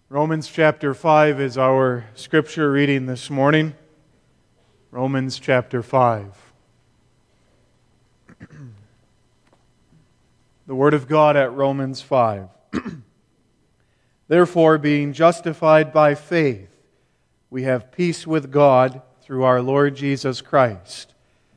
Romans chapter 5 is our scripture reading this morning. Romans chapter 5. The Word of God at Romans 5. Therefore, being justified by faith, we have peace with God through our Lord Jesus Christ,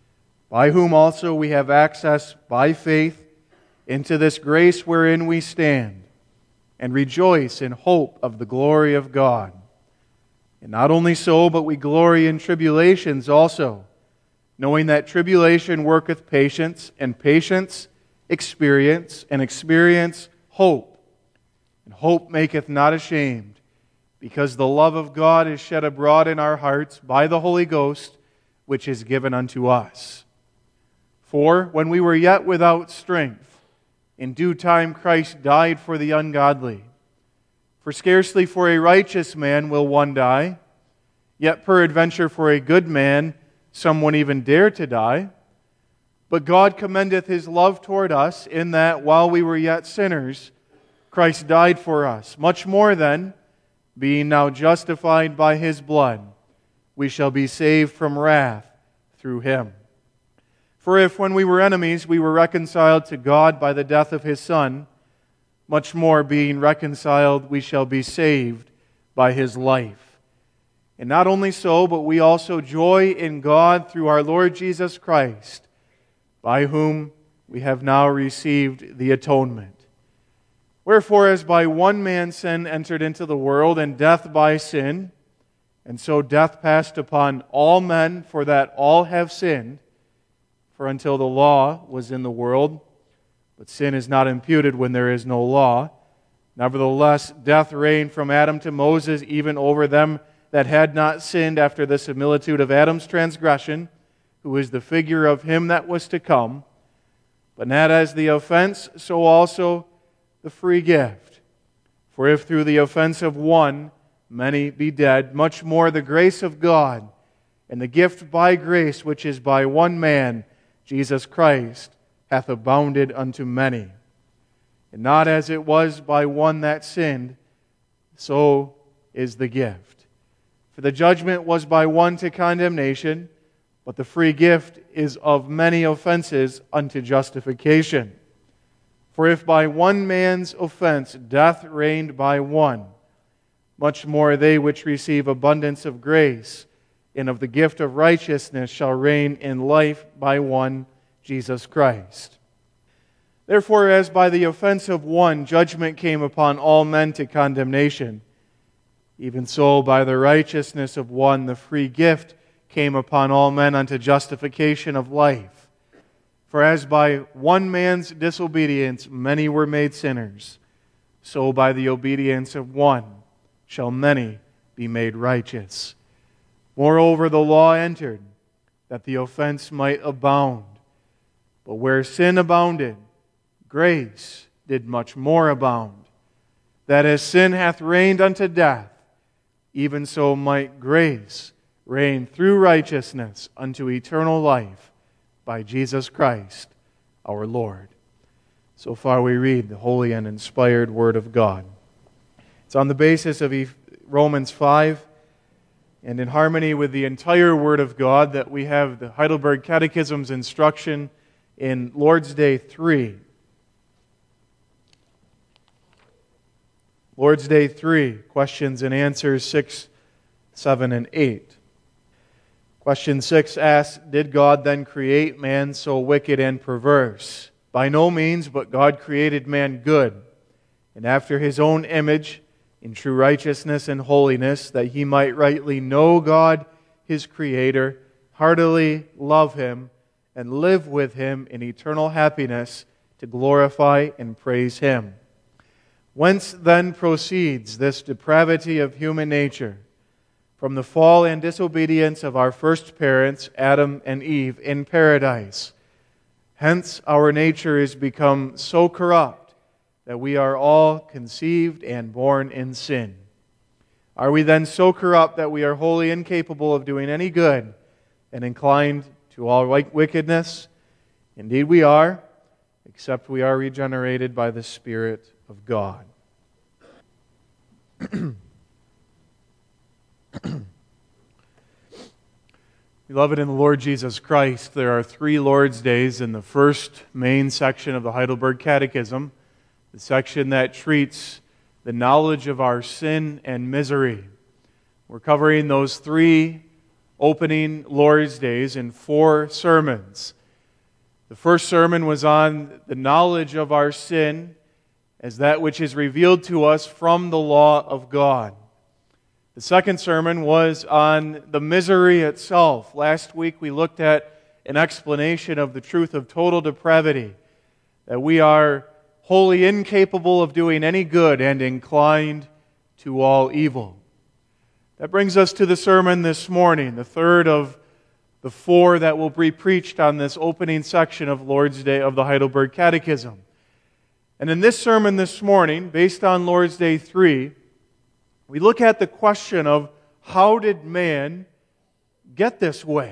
by whom also we have access by faith into this grace wherein we stand, and rejoice in hope of the glory of God. And not only so, but we glory in tribulations also, knowing that tribulation worketh patience, and patience experience, and experience hope. And hope maketh not ashamed, because the love of God is shed abroad in our hearts by the Holy Ghost, which is given unto us. For when we were yet without strength, in due time Christ died for the ungodly. For scarcely for a righteous man will one die, yet peradventure for a good man someone even dare to die. But God commendeth His love toward us, in that while we were yet sinners, Christ died for us. Much more then, being now justified by His blood, we shall be saved from wrath through Him. For if, when we were enemies, we were reconciled to God by the death of His Son, much more, being reconciled, we shall be saved by His life. And not only so, but we also joy in God through our Lord Jesus Christ, by whom we have now received the atonement. Wherefore, as by one man sin entered into the world, and death by sin, and so death passed upon all men, for that all have sinned. For until the law was in the world, but sin is not imputed when there is no law. Nevertheless, death reigned from Adam to Moses, even over them that had not sinned, after the similitude of Adam's transgression, who is the figure of him that was to come. But not as the offense, so also the free gift. For if through the offense of one many be dead, much more the grace of God, and the gift by grace, which is by one man, Jesus Christ, hath abounded unto many. And not as it was by one that sinned, so is the gift. For the judgment was by one to condemnation, but the free gift is of many offenses unto justification. For if by one man's offense death reigned by one, much more they which receive abundance of grace and of the gift of righteousness shall reign in life by one, Jesus Christ. Therefore, as by the offense of one judgment came upon all men to condemnation, even so by the righteousness of one the free gift came upon all men unto justification of life. For as by one man's disobedience many were made sinners, so by the obedience of one shall many be made righteous. Moreover, the law entered, that the offense might abound. But where sin abounded, grace did much more abound, that as sin hath reigned unto death, even so might grace reign through righteousness unto eternal life by Jesus Christ our Lord. So far we read the holy and inspired Word of God. It's on the basis of Romans 5, and in harmony with the entire Word of God, that we have the Heidelberg Catechism's instruction in Lord's Day 3. Lord's Day 3, questions and answers 6, 7, and 8. Question 6 asks, did God then create man so wicked and perverse? By no means, but God created man good, and after His own image, in true righteousness and holiness, that he might rightly know God, His Creator, heartily love Him, and live with Him in eternal happiness to glorify and praise Him. Whence then proceeds this depravity of human nature? From the fall and disobedience of our first parents, Adam and Eve, in paradise. Hence our nature is become so corrupt that we are all conceived and born in sin. Are we then so corrupt that we are wholly incapable of doing any good and inclined to all wickedness? Indeed we are, except we are regenerated by the Spirit of God. Beloved in the Lord Jesus Christ, there are 3 Lord's Days in the first main section of the Heidelberg Catechism, the section that treats the knowledge of our sin and misery. We're covering those 3 opening Lord's Days in 4 sermons. The first sermon was on the knowledge of our sin as that which is revealed to us from the law of God. The second sermon was on the misery itself. Last week we looked at an explanation of the truth of total depravity, that we are wholly incapable of doing any good and inclined to all evil. That brings us to the sermon this morning, the third of the 4 that will be preached on this opening section of Lord's Day of the Heidelberg Catechism. And in this sermon this morning, based on Lord's Day 3, we look at the question of how did man get this way?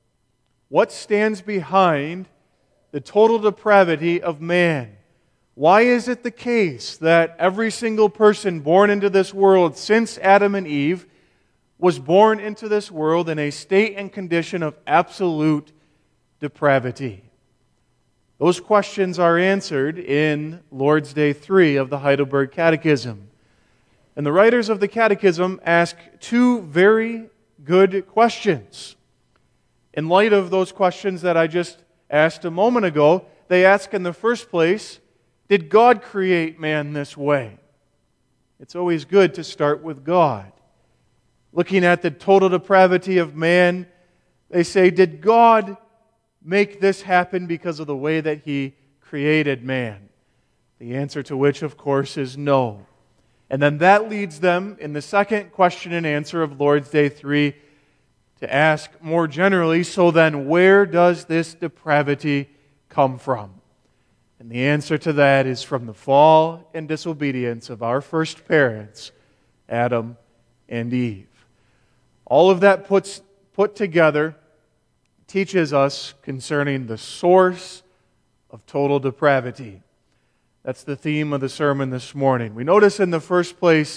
What stands behind the total depravity of man? Why is it the case that every single person born into this world since Adam and Eve was born into this world in a state and condition of absolute depravity? Those questions are answered in Lord's Day 3 of the Heidelberg Catechism. And the writers of the Catechism ask 2 very good questions. In light of those questions that I just asked a moment ago, they ask in the first place, did God create man this way? It's always good to start with God. Looking at the total depravity of man, they say, did God make this happen because of the way that He created man? The answer to which, of course, is no. And then that leads them, in the second question and answer of Lord's Day 3, to ask more generally, so then where does this depravity come from? And the answer to that is from the fall and disobedience of our first parents, Adam and Eve. All of that put together teaches us concerning the source of total depravity. That's the theme of the sermon this morning. We notice in the first place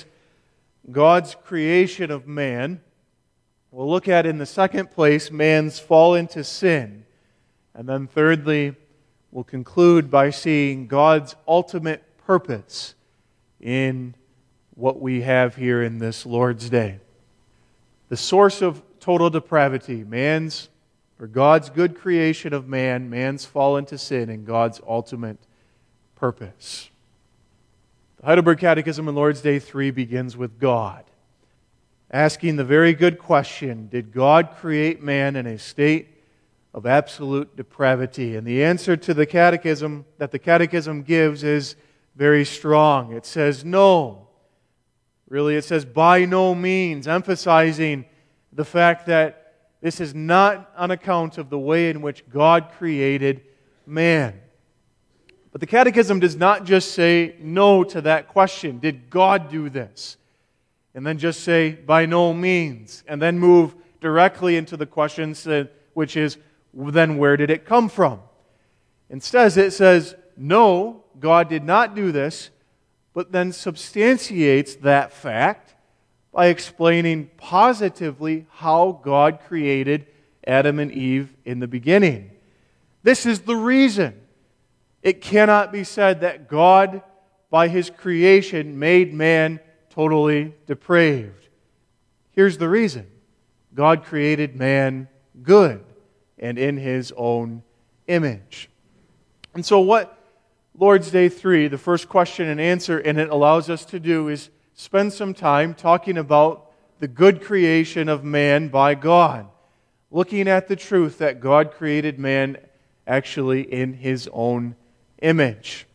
God's creation of man. We'll look at in the second place man's fall into sin. And then thirdly, we'll conclude by seeing God's ultimate purpose in what we have here in this Lord's Day. The source of total depravity, God's good creation of man, man's fall into sin, and God's ultimate purpose. The Heidelberg Catechism in Lord's Day 3 begins with God, asking the very good question, did God create man in a state of absolute depravity? And the answer to the Catechism that the Catechism gives is very strong. It says no. Really, it says by no means, emphasizing the fact that this is not on account of the way in which God created man. But the Catechism does not just say no to that question. Did God do this? And then just say, by no means. And then move directly into the questions, which is, then where did it come from? Instead, it says, no, God did not do this, but then substantiates that fact by explaining positively how God created Adam and Eve in the beginning. This is the reason. It cannot be said that God, by His creation, made man totally depraved. Here's the reason. God created man good and in His own image. And so what Lord's Day 3, the first question and answer in it, allows us to do is spend some time talking about the good creation of man by God, looking at the truth that God created man actually in His own image.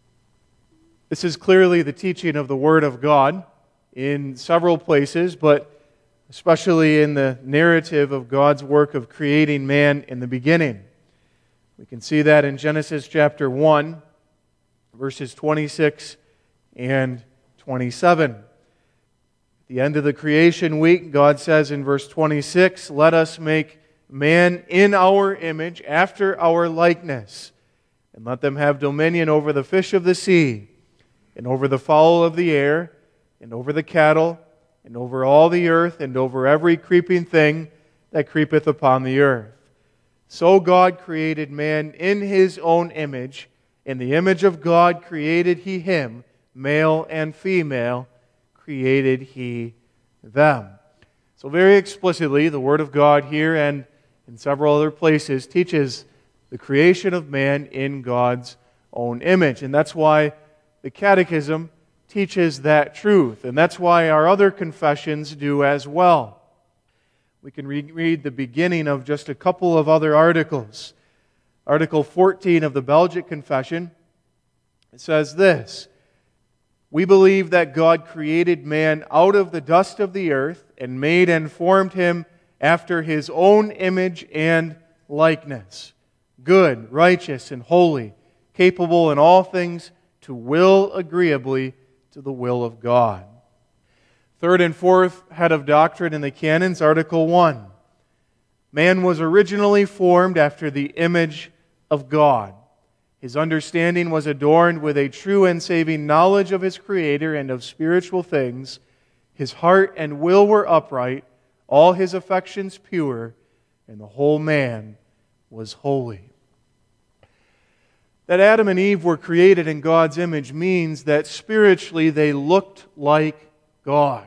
This is clearly the teaching of the Word of God in several places, but especially in the narrative of God's work of creating man in the beginning. We can see that in Genesis chapter 1, verses 26 and 27. At the end of the creation week, God says in verse 26, "Let us make man in our image, after our likeness, and let them have dominion over the fish of the sea, and over the fowl of the air, and over the cattle, and over all the earth, and over every creeping thing that creepeth upon the earth. So God created man in His own image. In the image of God created He him, male and female created He them. So very explicitly, the Word of God here and in several other places teaches the creation of man in God's own image. And that's why the Catechism teaches that truth. And that's why our other confessions do as well. We can read the beginning of just a couple of other articles. Article 14 of the Belgic Confession, it says this: "We believe that God created man out of the dust of the earth and made and formed him after His own image and likeness, good, righteous, and holy, capable in all things to will agreeably to the will of God." Third and fourth head of doctrine in the canons, Article 1. Man was originally formed after the image of God. His understanding was adorned with a true and saving knowledge of his Creator and of spiritual things. His heart and will were upright, all his affections pure, and the whole man was holy. That Adam and Eve were created in God's image means that spiritually they looked like God.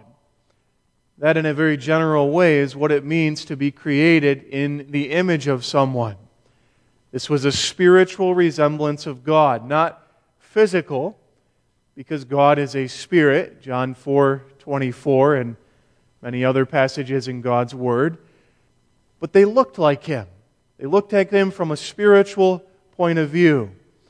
That, in a very general way, is what it means to be created in the image of someone. This was a spiritual resemblance of God, not physical, because God is a spirit, John 4:24, and many other passages in God's Word. But they looked like Him. They looked like Him from a spiritual point of view.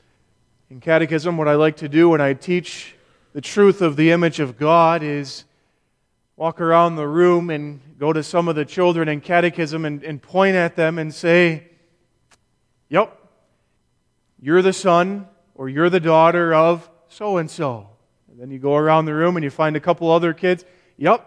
In Catechism, what I like to do when I teach the truth of the image of God is walk around the room and go to some of the children in Catechism and point at them and say, "Yep, you're the son or you're the daughter of so-and-so." And then you go around the room and you find a couple other kids. "Yep,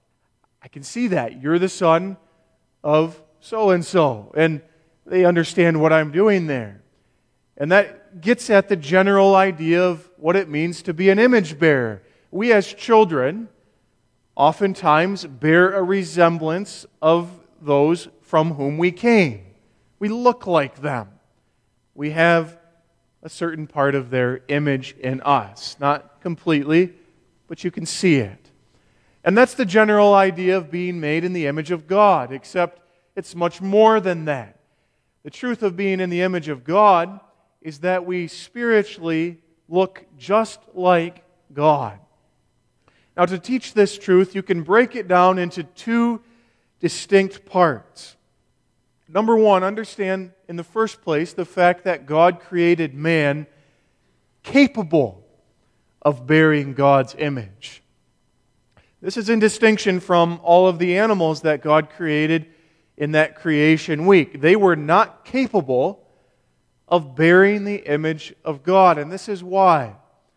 I can see that. You're the son of so-and-so." And they understand what I'm doing there. And that gets at the general idea of what it means to be an image bearer. We as children oftentimes bear a resemblance of those from whom we came. We look like them. We have a certain part of their image in us. Not completely, but you can see it. And that's the general idea of being made in the image of God, except it's much more than that. The truth of being in the image of God is that we spiritually look just like God. Now, to teach this truth, you can break it down into two distinct parts. Number one, understand in the first place the fact that God created man capable of bearing God's image. This is in distinction from all of the animals that God created in that creation week. They were not capable of bearing the image of God, and this is why.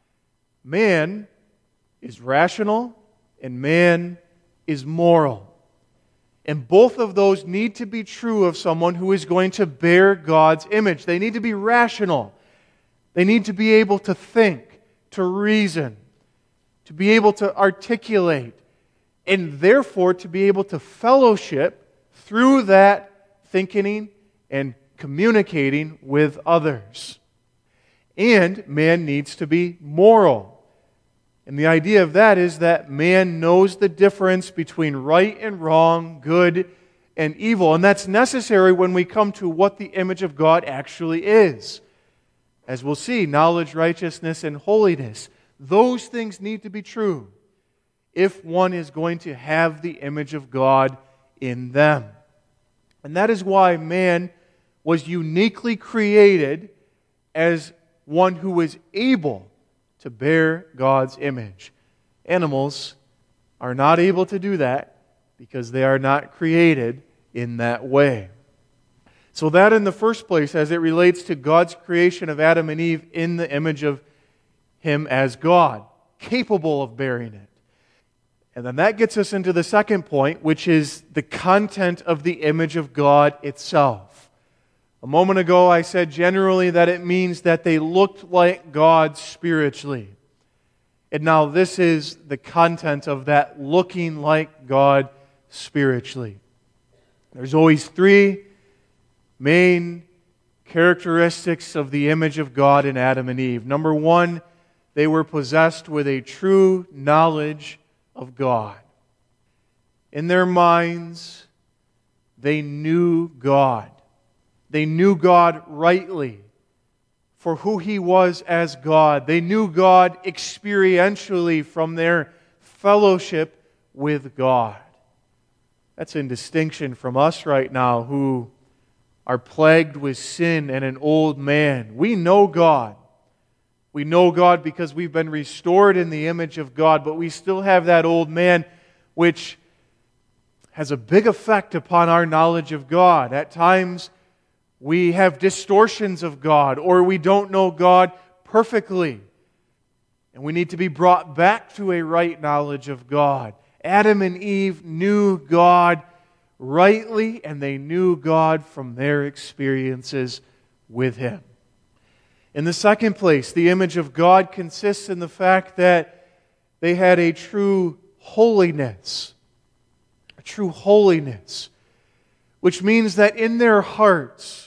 Man is rational and man is moral. And both of those need to be true of someone who is going to bear God's image. They need to be rational. They need to be able to think, to reason, to be able to articulate, and therefore to be able to fellowship through that thinking and communicating with others. And man needs to be moral. And the idea of that is that man knows the difference between right and wrong, good and evil. And that's necessary when we come to what the image of God actually is. As we'll see, knowledge, righteousness, and holiness. Those things need to be true if one is going to have the image of God in them. And that is why man was uniquely created as one who was able to bear God's image. Animals are not able to do that because they are not created in that way. So that in the first place, as it relates to God's creation of Adam and Eve in the image of Him as God, capable of bearing it. And then that gets us into the second point, which is the content of the image of God itself. A moment ago I said generally that it means that they looked like God spiritually. And now this is the content of that looking like God spiritually. There's always three main characteristics of the image of God in Adam and Eve. Number one, they were possessed with a true knowledge of God. In their minds, they knew God. They knew God rightly for who He was as God. They knew God experientially from their fellowship with God. That's in distinction from us right now who are plagued with sin and an old man. We know God. We know God because we've been restored in the image of God, but we still have that old man which has a big effect upon our knowledge of God. At times, we have distortions of God, or we don't know God perfectly. And we need to be brought back to a right knowledge of God. Adam and Eve knew God rightly, and they knew God from their experiences with Him. In the second place, the image of God consists in the fact that they had a true holiness. A true holiness. Which means that in their hearts,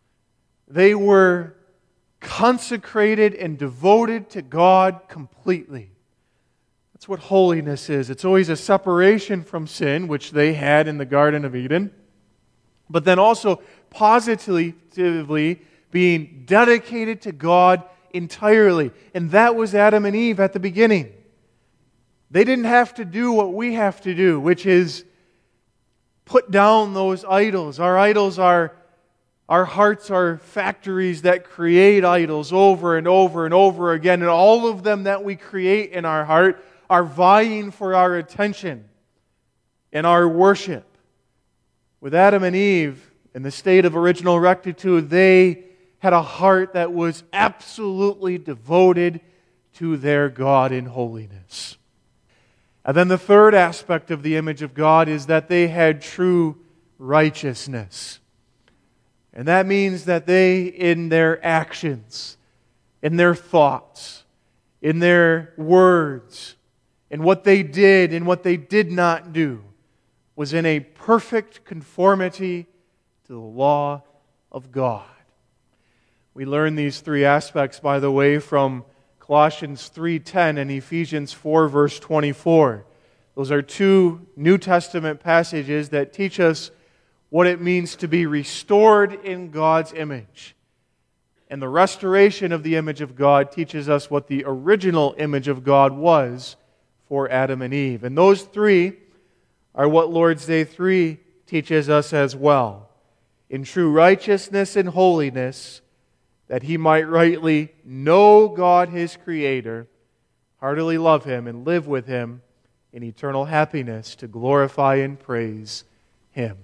they were consecrated and devoted to God completely. That's what holiness is. It's always a separation from sin, which they had in the Garden of Eden, but then also positively being dedicated to God entirely. And that was Adam and Eve at the beginning. They didn't have to do what we have to do, which is put down those idols. Our idols are, our hearts are factories that create idols over and over and over again. And all of them that we create in our heart are vying for our attention and our worship. With Adam and Eve, in the state of original rectitude, they had a heart that was absolutely devoted to their God in holiness. And then the third aspect of the image of God is that they had true righteousness. And that means that they, in their actions, in their thoughts, in their words, in what they did and what they did not do, was in a perfect conformity to the law of God. We learn these three aspects, by the way, from Colossians 3:10 and Ephesians 4, verse 24. Those are two New Testament passages that teach us what it means to be restored in God's image. And the restoration of the image of God teaches us what the original image of God was for Adam and Eve. And those three are what Lord's Day 3 teaches us as well. In true righteousness and holiness, that he might rightly know God his Creator, heartily love Him, and live with Him in eternal happiness to glorify and praise Him.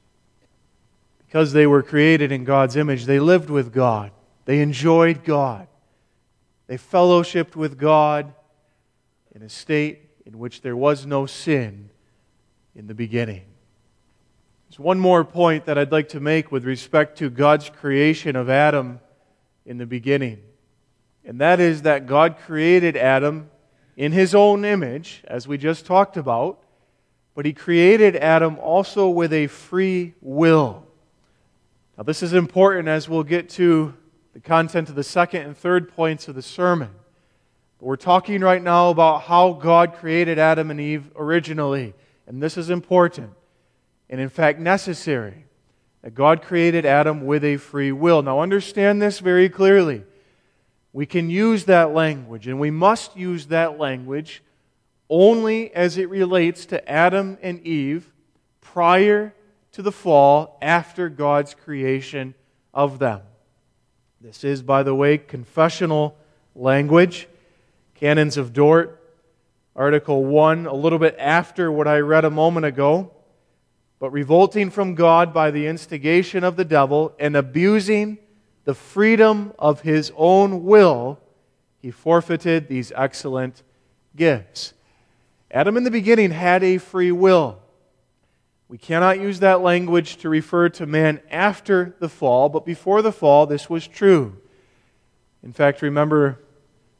Because they were created in God's image, they lived with God. They enjoyed God. They fellowshiped with God in a state in which there was no sin in the beginning. There's one more point that I'd like to make with respect to God's creation of Adam in the beginning. And that is that God created Adam in His own image, as we just talked about, but He created Adam also with a free will. Now this is important as we'll get to the content of the second and third points of the sermon. But we're talking right now about how God created Adam and Eve originally. And this is important, and in fact necessary, that God created Adam with a free will. Now understand this very clearly. We can use that language, and we must use that language only as it relates to Adam and Eve prior to the fall, after God's creation of them. This is, by the way, confessional language. Canons of Dort, Article 1, a little bit after what I read a moment ago. But revolting from God by the instigation of the devil and abusing the freedom of his own will, he forfeited these excellent gifts. Adam in the beginning had a free will. We cannot use that language to refer to man after the fall, but before the fall, this was true. In fact, remember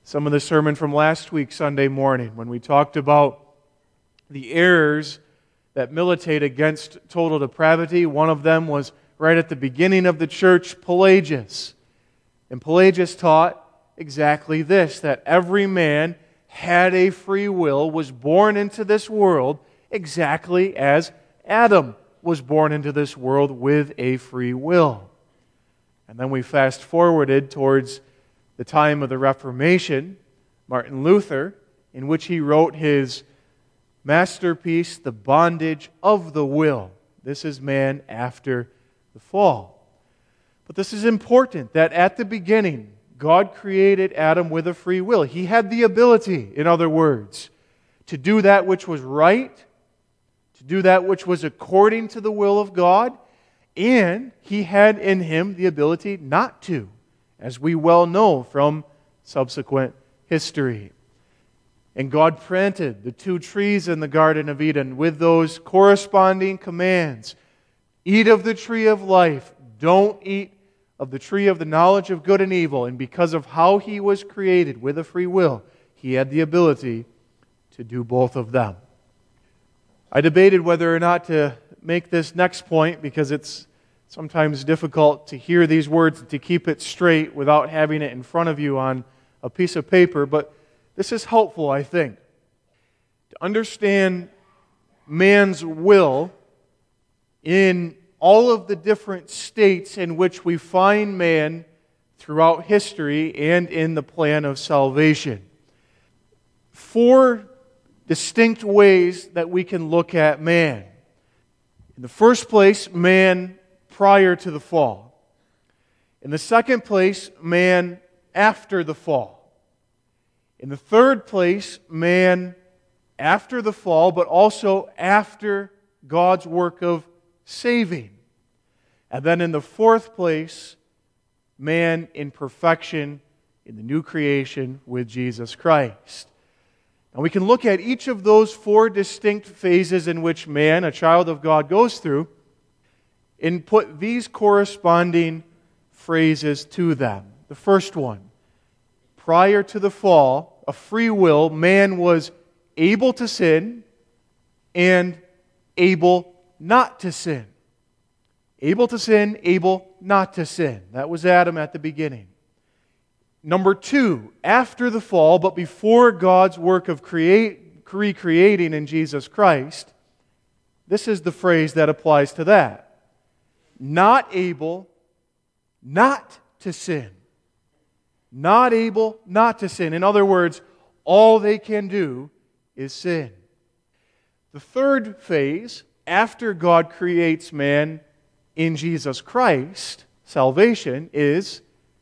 some of the sermon from last week, Sunday morning, when we talked about the errors that militate against total depravity. One of them was right at the beginning of the church, Pelagius. And Pelagius taught exactly this, that every man had a free will, was born into this world exactly as Adam was born into this world with a free will. And then we fast forwarded towards the time of the Reformation, Martin Luther, in which he wrote his masterpiece, The Bondage of the Will. This is man after the fall. But this is important, that at the beginning, God created Adam with a free will. He had the ability, in other words, to do that which was right, to do that which was according to the will of God, and he had in him the ability not to, as we well know from subsequent history. And God planted the two trees in the Garden of Eden with those corresponding commands. Eat of the tree of life. Don't eat of the tree of the knowledge of good and evil. And because of how he was created with a free will, he had the ability to do both of them. I debated whether or not to make this next point because it's sometimes difficult to hear these words and to keep it straight without having it in front of you on a piece of paper, but this is helpful, I think, to understand man's will in all of the different states in which we find man throughout history and in the plan of salvation. 4 distinct ways that we can look at man. In the first place, man prior to the fall. In the second place, man after the fall. In the third place, man after the fall, but also after God's work of saving. And then in the fourth place, man in perfection in the new creation with Jesus Christ. And we can look at each of those 4 distinct phases in which man, a child of God, goes through and put these corresponding phrases to them. The first one, prior to the fall, a free will, man was able to sin and able not to sin. Able to sin, able not to sin. That was Adam at the beginning. Number 2, after the fall, but before God's work of recreating in Jesus Christ, this is the phrase that applies to that. Not able not to sin. Not able not to sin. In other words, all they can do is sin. The third phase, after God creates man in Jesus Christ, salvation, is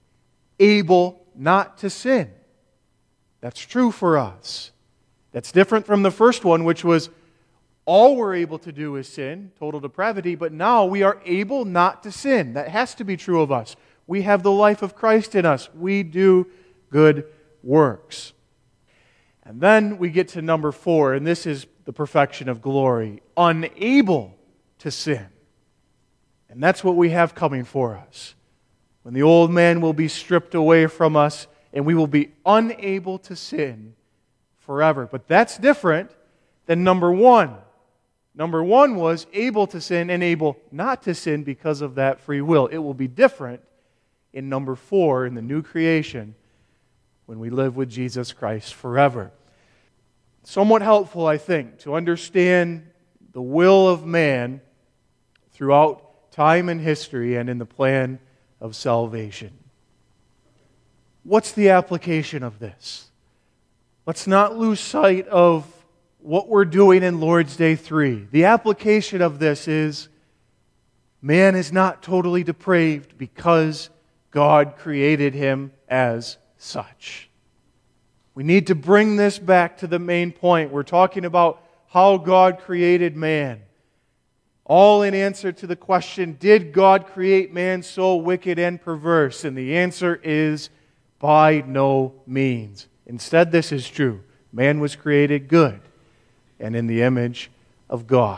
able not to sin. That's true for us. That's different from the first one, which was all we're able to do is sin, total depravity, but now we are able not to sin. That has to be true of us. We have the life of Christ in us. We do good works. And then we get to number 4, and this is the perfection of glory. Unable to sin. And that's what we have coming for us. When the old man will be stripped away from us, and we will be unable to sin forever. But that's different than number 1. Number 1 was able to sin and able not to sin because of that free will. It will be different in number 4, in the new creation, when we live with Jesus Christ forever. Somewhat helpful, I think, to understand the will of man throughout time and history and in the plan of salvation. What's the application of this? Let's not lose sight of what we're doing in Lord's Day 3. The application of this is man is not totally depraved because God created him as such. We need to bring this back to the main point. We're talking about how God created man. All in answer to the question, did God create man so wicked and perverse? And the answer is by no means. Instead, this is true. Man was created good and in the image of God.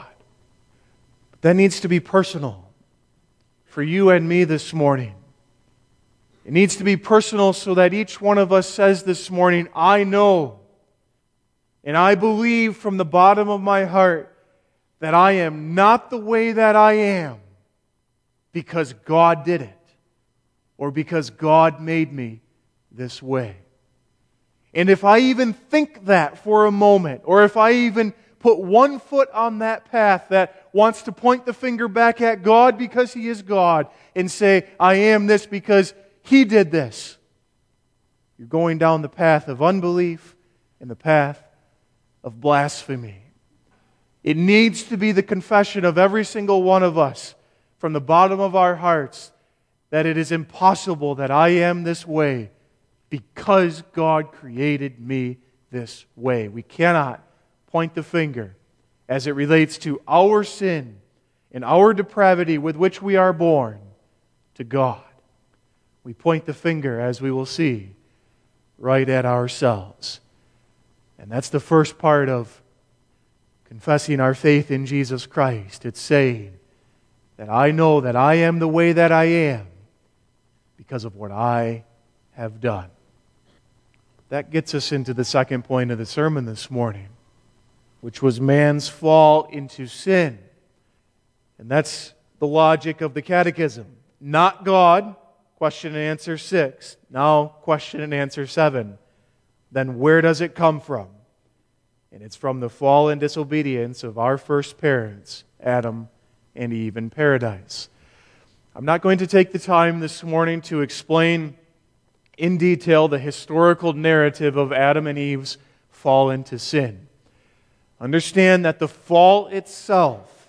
But that needs to be personal for you and me this morning. It needs to be personal so that each one of us says this morning, I know and I believe from the bottom of my heart that I am not the way that I am because God did it or because God made me this way. And if I even think that for a moment, or if I even put one foot on that path that wants to point the finger back at God because He is God and say, I am this because He did this, you're going down the path of unbelief and the path of blasphemy. It needs to be the confession of every single one of us from the bottom of our hearts that it is impossible that I am this way because God created me this way. We cannot point the finger as it relates to our sin and our depravity with which we are born to God. We point the finger, as we will see, right at ourselves. And that's the first part of confessing our faith in Jesus Christ. It's saying that I know that I am the way that I am because of what I have done. That gets us into the second point of the sermon this morning, which was man's fall into sin. And that's the logic of the catechism. Not God, question and answer 6. Now, question and answer 7. Then where does it come from? And it's from the fall and disobedience of our first parents, Adam and Eve in paradise. I'm not going to take the time this morning to explain in detail the historical narrative of Adam and Eve's fall into sin. Understand that the fall itself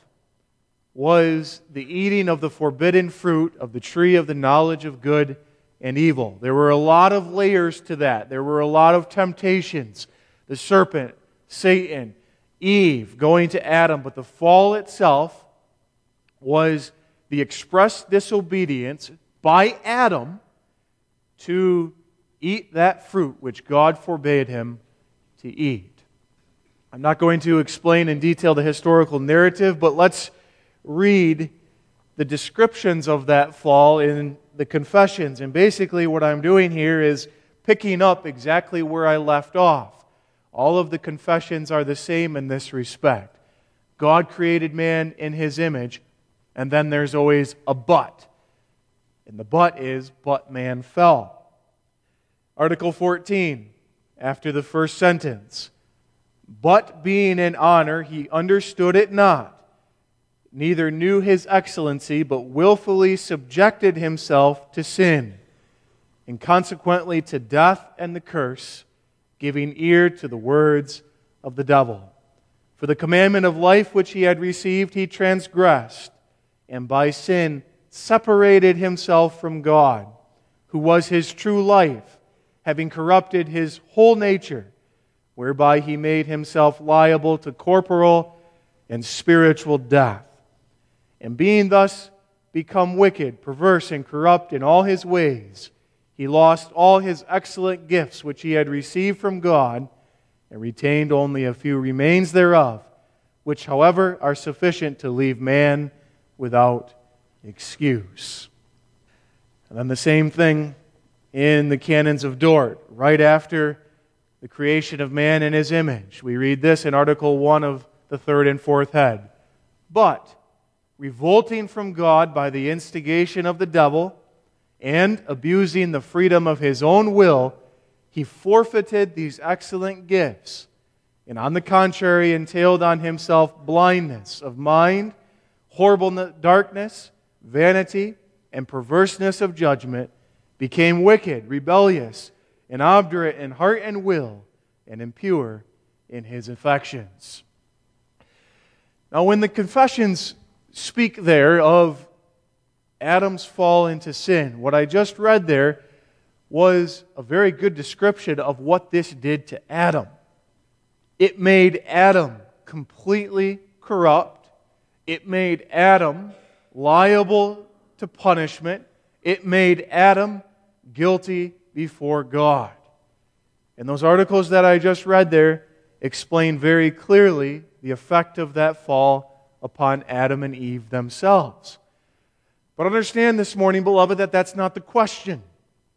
was the eating of the forbidden fruit of the tree of the knowledge of good and evil. There were a lot of layers to that. There were a lot of temptations. The serpent, Satan, Eve, going to Adam. But the fall itself was the express disobedience by Adam to eat that fruit which God forbade him to eat. I'm not going to explain in detail the historical narrative, but let's read the descriptions of that fall in the Confessions. And basically what I'm doing here is picking up exactly where I left off. All of the confessions are the same in this respect. God created man in His image, and then there's always a but. And the but is, but man fell. Article 14, after the first sentence. But being in honor, he understood it not, neither knew his excellency, but willfully subjected himself to sin, and consequently to death and the curse, giving ear to the words of the devil. For the commandment of life which he had received, he transgressed, and by sin separated himself from God, who was his true life, having corrupted his whole nature, whereby he made himself liable to corporal and spiritual death. And being thus become wicked, perverse, and corrupt in all his ways, he lost all his excellent gifts which he had received from God, and retained only a few remains thereof, which, however, are sufficient to leave man without excuse. And then the same thing in the Canons of Dort, right after the creation of man in his image. We read this in Article 1 of the third and fourth head. But, revolting from God by the instigation of the devil, and abusing the freedom of his own will, he forfeited these excellent gifts, and on the contrary entailed on himself blindness of mind, horrible darkness, vanity, and perverseness of judgment, became wicked, rebellious, and obdurate in heart and will, and impure in his affections. Now, when the Confessions speak there of Adam's fall into sin, what I just read there was a very good description of what this did to Adam. It made Adam completely corrupt. It made Adam liable to punishment. It made Adam guilty before God. And those articles that I just read there explain very clearly the effect of that fall upon Adam and Eve themselves. But understand this morning, beloved, that that's not the question.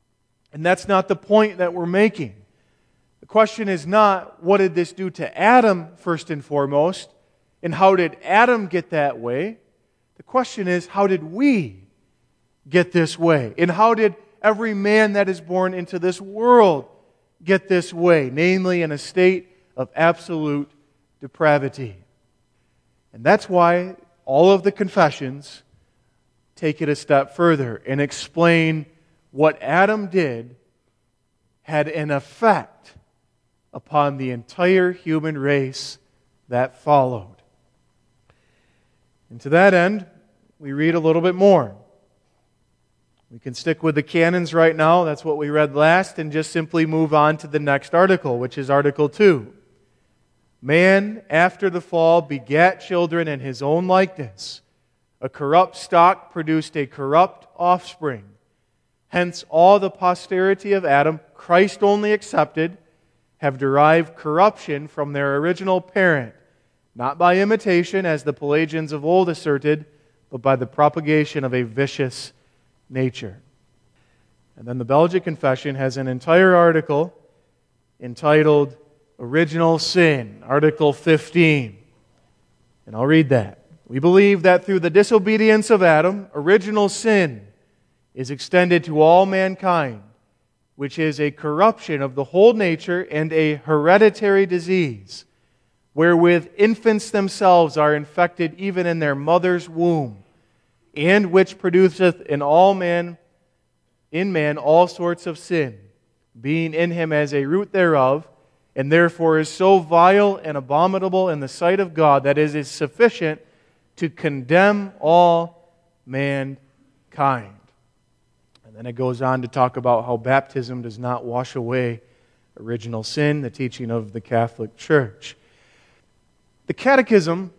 And that's not the point that we're making. The question is not, what did this do to Adam, first and foremost, and how did Adam get that way? The question is, how did we get this way? And how did every man that is born into this world get this way? Namely, in a state of absolute depravity. And that's why all of the confessions take it a step further and explain what Adam did had an effect upon the entire human race that followed. And to that end, we read a little bit more. We can stick with the canons right now, that's what we read last, and just simply move on to the next article, which is Article 2. Man, after the fall, begat children in his own likeness. A corrupt stock produced a corrupt offspring. Hence, all the posterity of Adam, Christ only excepted, have derived corruption from their original parent, not by imitation, as the Pelagians of old asserted, but by the propagation of a vicious nature. And then the Belgic Confession has an entire article entitled Original Sin, Article 15. And I'll read that. We believe that through the disobedience of Adam, original sin is extended to all mankind, which is a corruption of the whole nature and a hereditary disease, wherewith infants themselves are infected even in their mother's womb, and which produceth in man all sorts of sin, being in him as a root thereof, and therefore is so vile and abominable in the sight of God that it is sufficient to condemn all mankind. And then it goes on to talk about how baptism does not wash away original sin, the teaching of the Catholic Church. The Catechism,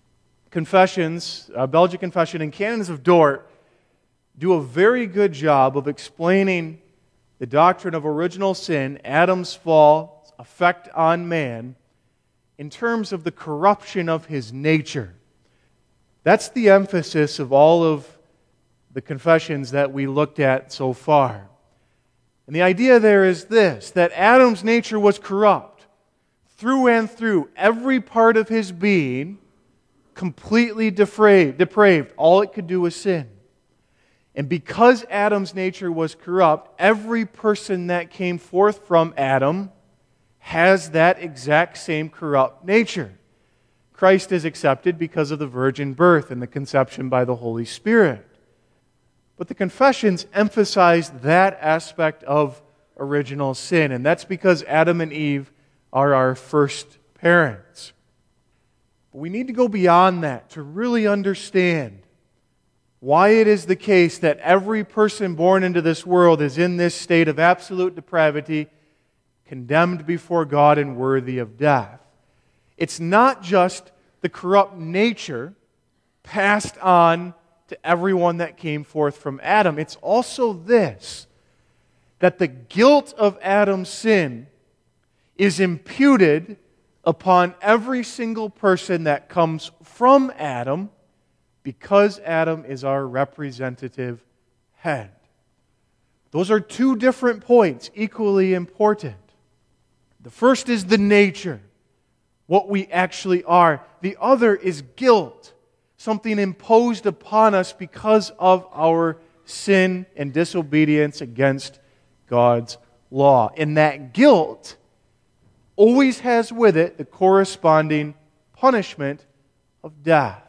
Confessions, Belgic Confession, and Canons of Dort do a very good job of explaining the doctrine of original sin, Adam's fall, effect on man, in terms of the corruption of his nature. That's the emphasis of all of the confessions that we looked at so far. And the idea there is this, that Adam's nature was corrupt. Through and through, every part of his being completely depraved. All it could do was sin. And because Adam's nature was corrupt, every person that came forth from Adam has that exact same corrupt nature. Christ is accepted because of the virgin birth and the conception by the Holy Spirit. But the confessions emphasize that aspect of original sin, and that's because Adam and Eve are our first parents. But we need to go beyond that to really understand why it is the case that every person born into this world is in this state of absolute depravity, condemned before God and worthy of death. It's not just the corrupt nature passed on to everyone that came forth from Adam. It's also this, that the guilt of Adam's sin is imputed upon every single person that comes from Adam, because Adam is our representative head. Those are two different points, equally important. The first is the nature, what we actually are. The other is guilt, something imposed upon us because of our sin and disobedience against God's law. And that guilt always has with it the corresponding punishment of death.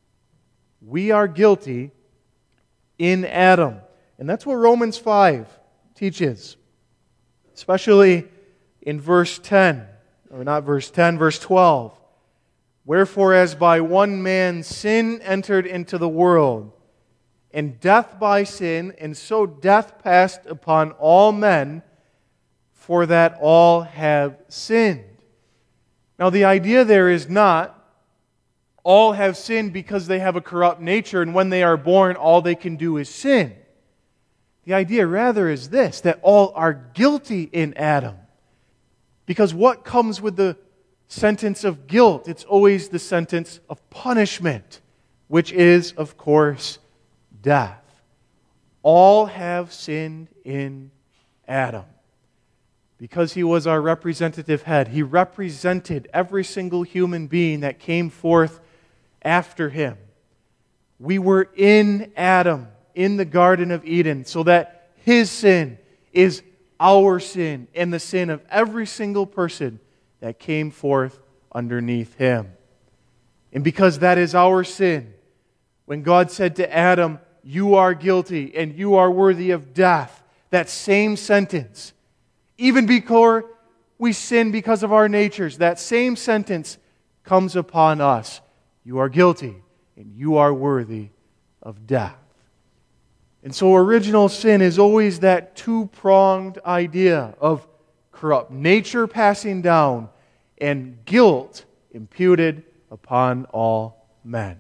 We are guilty in Adam. And that's what Romans 5 teaches. Especially in verse 10. Or not verse 10, verse 12. Wherefore, as by one man sin entered into the world, and death by sin, and so death passed upon all men, for that all have sinned. Now the idea there is not all have sinned because they have a corrupt nature, and when they are born, all they can do is sin. The idea rather is this, that all are guilty in Adam. Because what comes with the sentence of guilt? It's always the sentence of punishment, which is, of course, death. All have sinned in Adam. Because he was our representative head, he represented every single human being that came forth after him. We were in Adam, in the Garden of Eden, so that his sin is our sin and the sin of every single person that came forth underneath him. And because that is our sin, when God said to Adam, "You are guilty and you are worthy of death," that same sentence, even before we sin because of our natures, that same sentence comes upon us. You are guilty and you are worthy of death. And so original sin is always that two-pronged idea of corrupt nature passing down and guilt imputed upon all men.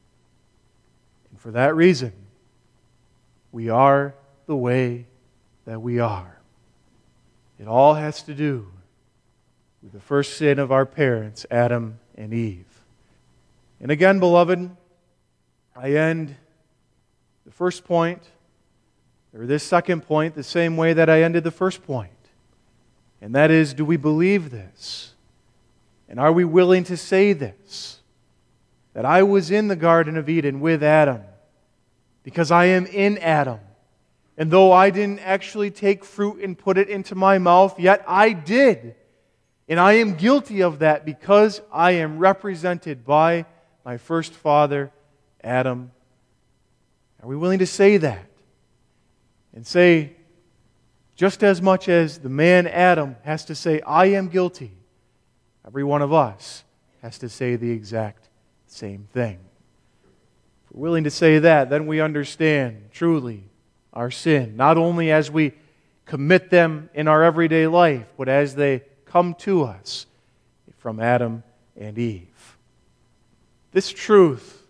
And for that reason, we are the way that we are. It all has to do with the first sin of our parents, Adam and Eve. And again, beloved, I end the first point, or this second point, the same way that I ended the first point. And that is, do we believe this? And are we willing to say this? That I was in the Garden of Eden with Adam, because I am in Adam. And though I didn't actually take fruit and put it into my mouth, yet I did. And I am guilty of that because I am represented by my first father, Adam. Are we willing to say that? And say, just as much as the man Adam has to say, "I am guilty," every one of us has to say the exact same thing. If we're willing to say that, then we understand truly our sin, not only as we commit them in our everyday life, but as they come to us from Adam and Eve. This truth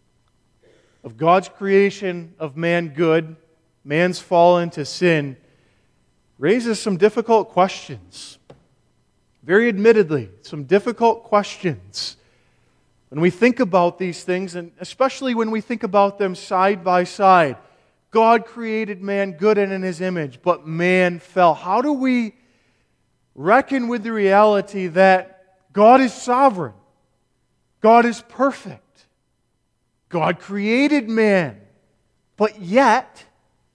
of God's creation of man good, man's fall into sin, raises some difficult questions. Very admittedly, some difficult questions. When we think about these things, and especially when we think about them side by side, God created man good and in His image, but man fell. How do we reckon with the reality that God is sovereign? God is perfect. God created man. But yet,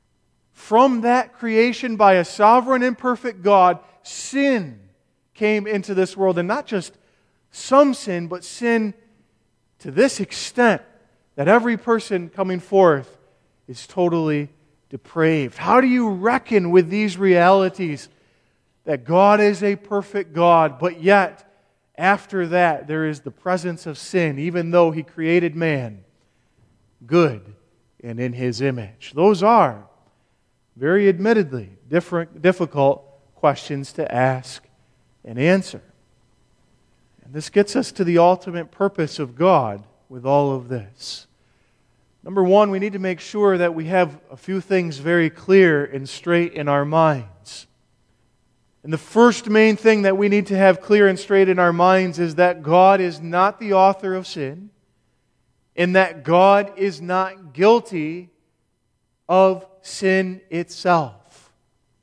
from that creation by a sovereign and perfect God, sin came into this world. And not just some sin, but sin to this extent that every person coming forth is totally depraved. How do you reckon with these realities that God is a perfect God, but yet after that there is the presence of sin, even though He created man good and in His image? Those are, very admittedly, difficult questions to ask and answer. And this gets us to the ultimate purpose of God with all of this. Number one, we need to make sure that we have a few things very clear and straight in our minds. And the first main thing that we need to have clear and straight in our minds is that God is not the author of sin, and that God is not guilty of sin itself.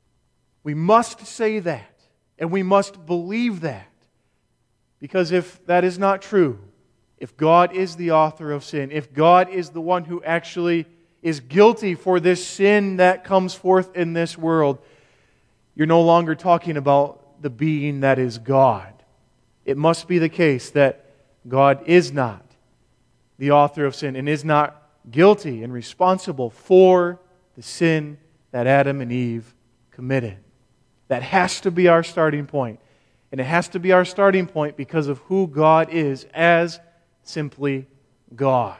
We must say that, and we must believe that. Because if that is not true, if God is the author of sin, if God is the one who actually is guilty for this sin that comes forth in this world, you're no longer talking about the being that is God. It must be the case that God is not the author of sin and is not guilty and responsible for the sin that Adam and Eve committed. That has to be our starting point. And it has to be our starting point because of who God is as simply God.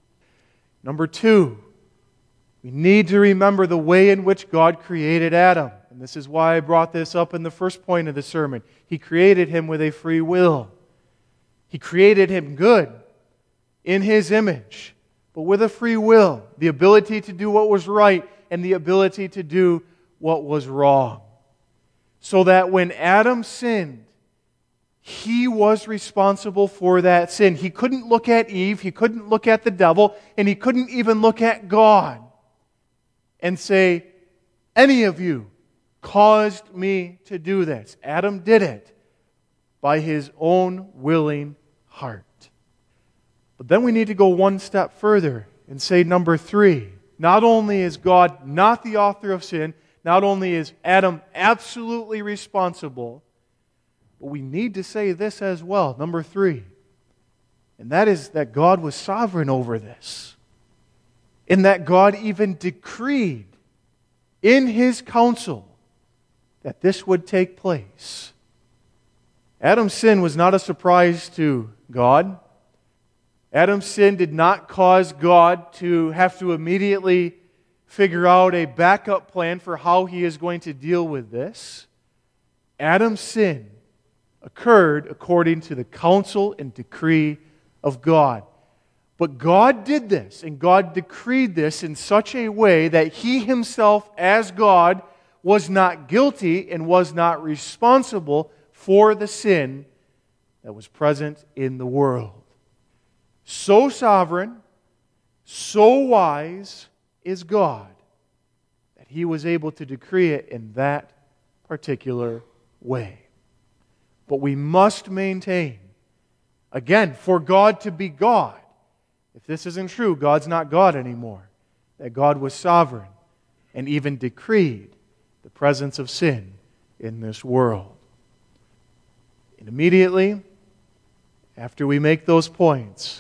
Number two, we need to remember the way in which God created Adam. And this is why I brought this up in the first point of the sermon. He created him with a free will. He created him good in His image, but with a free will, the ability to do what was right and the ability to do what was wrong. So that when Adam sinned, he was responsible for that sin. He couldn't look at Eve, he couldn't look at the devil, and he couldn't even look at God and say, any of you caused me to do this. Adam did it by his own willing heart. But then we need to go one step further and say, number 3, not only is God not the author of sin, not only is Adam absolutely responsible, but we need to say this as well, number 3, and that is that God was sovereign over this, in that God even decreed in His counsel that this would take place. Adam's sin was not a surprise to God. Adam's sin did not cause God to have to immediately figure out a backup plan for how He is going to deal with this. Adam's sin occurred according to the counsel and decree of God. But God did this, and God decreed this in such a way that He Himself, as God, was not guilty and was not responsible for the sin that was present in the world. So sovereign, so wise is God that He was able to decree it in that particular way. But we must maintain, again, for God to be God, if this isn't true, God's not God anymore, that God was sovereign and even decreed the presence of sin in this world. And immediately, after we make those points,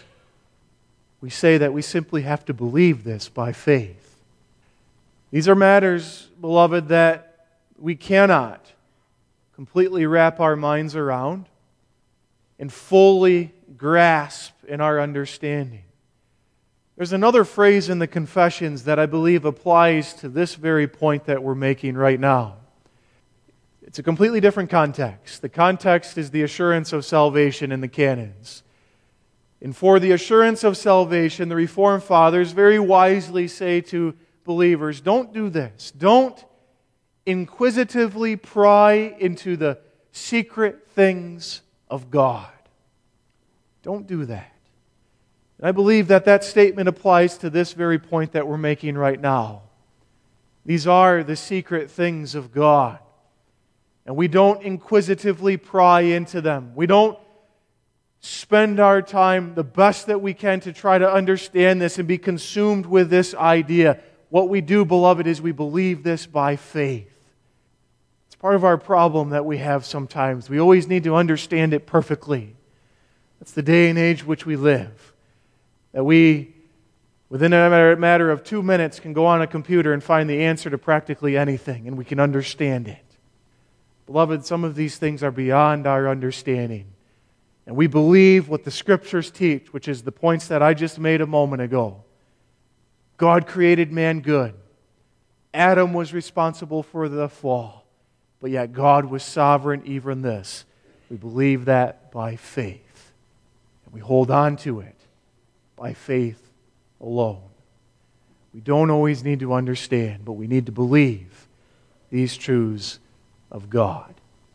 we say that we simply have to believe this by faith. These are matters, beloved, that we cannot completely wrap our minds around and fully grasp in our understanding. There's another phrase in the Confessions that I believe applies to this very point that we're making right now. It's a completely different context. The context is the assurance of salvation in the canons. And for the assurance of salvation, the Reformed Fathers very wisely say to believers, don't do this. Don't inquisitively pry into the secret things of God. Don't do that. And I believe that that statement applies to this very point that we're making right now. These are the secret things of God. And we don't inquisitively pry into them. We don't spend our time the best that we can to try to understand this and be consumed with this idea. What we do, beloved, is we believe this by faith. It's part of our problem that we have sometimes. We always need to understand it perfectly. That's the day and age which we live. That we, within a matter of 2 minutes, can go on a computer and find the answer to practically anything, and we can understand it. Beloved, some of these things are beyond our understanding. And we believe what the Scriptures teach, which is the points that I just made a moment ago. God created man good. Adam was responsible for the fall. But yet God was sovereign even in this. We believe that by faith. And we hold on to it by faith alone. We don't always need to understand, but we need to believe these truths of God.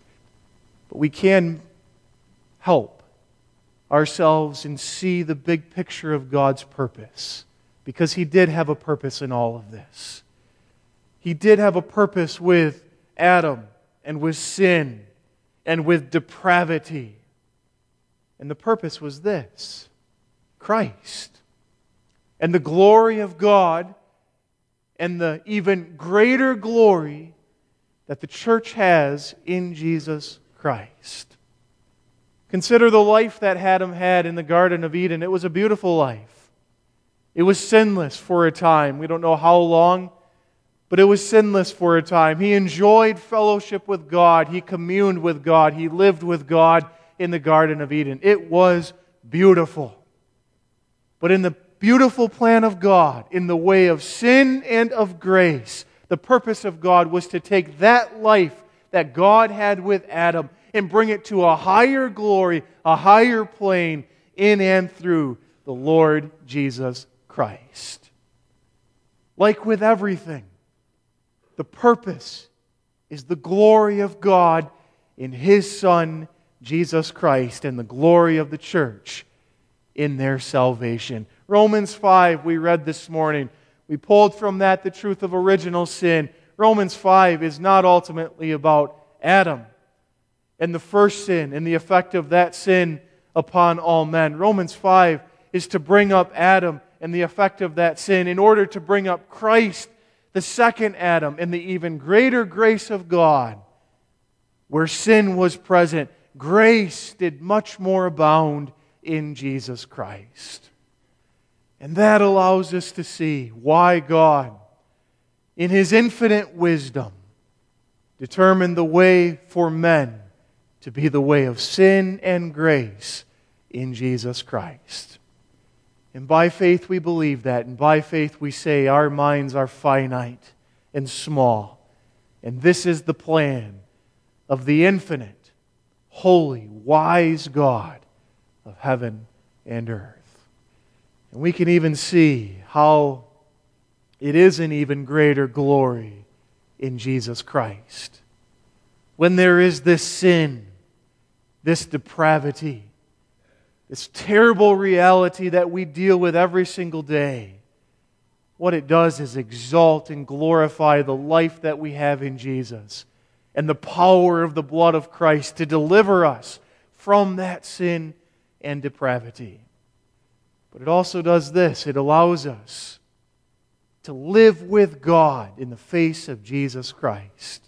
But we can help ourselves and see the big picture of God's purpose, because He did have a purpose in all of this. He did have a purpose with Adam and with sin and with depravity. And the purpose was this: Christ. And the glory of God and the even greater glory that the church has in Jesus Christ. Consider the life that Adam had in the Garden of Eden. It was a beautiful life. It was sinless for a time. We don't know how long, but it was sinless for a time. He enjoyed fellowship with God. He communed with God. He lived with God in the Garden of Eden. It was beautiful. But in the beautiful plan of God, in the way of sin and of grace, the purpose of God was to take that life that God had with Adam and bring it to a higher glory, a higher plane, in and through the Lord Jesus Christ. Like with everything, the purpose is the glory of God in His Son, Jesus Christ, and the glory of the church in their salvation. Romans 5, we read this morning. We pulled from that the truth of original sin. Romans 5 is not ultimately about Adam and the first sin and the effect of that sin upon all men. Romans 5 is to bring up Adam and the effect of that sin in order to bring up Christ, the second Adam, and the even greater grace of God. Where sin was present, grace did much more abound in Jesus Christ. And that allows us to see why God, in His infinite wisdom, determined the way for men to be the way of sin and grace in Jesus Christ. And by faith we believe that, and by faith we say our minds are finite and small. And this is the plan of the infinite, holy, wise God of heaven and earth. And we can even see how it is an even greater glory in Jesus Christ. When there is this sin, this depravity, this terrible reality that we deal with every single day, what it does is exalt and glorify the life that we have in Jesus and the power of the blood of Christ to deliver us from that sin and depravity. But it also does this: it allows us to live with God in the face of Jesus Christ.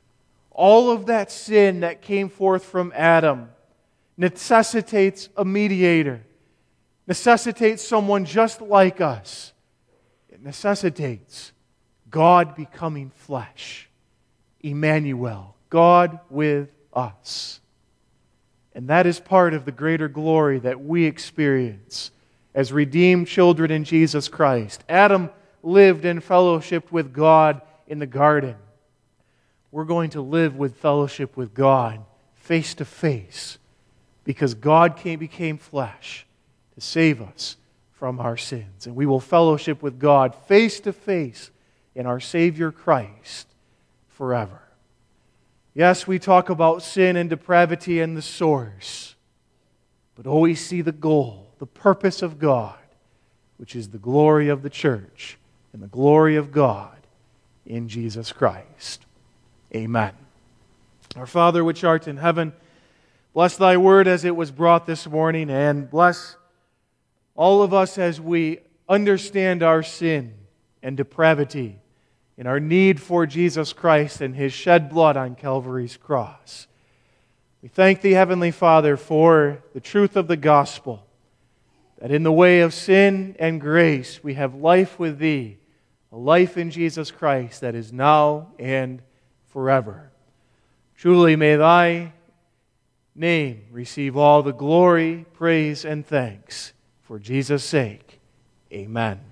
All of that sin that came forth from Adam necessitates a mediator, necessitates someone just like us. It necessitates God becoming flesh, Emmanuel, God with us. And that is part of the greater glory that we experience as redeemed children in Jesus Christ. Adam lived in fellowship with God in the garden. We're going to live with fellowship with God face to face because God became flesh to save us from our sins. And we will fellowship with God face to face in our Savior Christ forever. Yes, we talk about sin and depravity and the source, but always see the goal, the purpose of God, which is the glory of the church and the glory of God in Jesus Christ. Amen. Our Father which art in heaven, bless Thy word as it was brought this morning, and bless all of us as we understand our sin and depravity and our need for Jesus Christ and His shed blood on Calvary's cross. We thank Thee, Heavenly Father, for the truth of the gospel, that in the way of sin and grace we have life with Thee, a life in Jesus Christ that is now and forever. Truly may Thy name receive all the glory, praise, and thanks. For Jesus' sake, amen.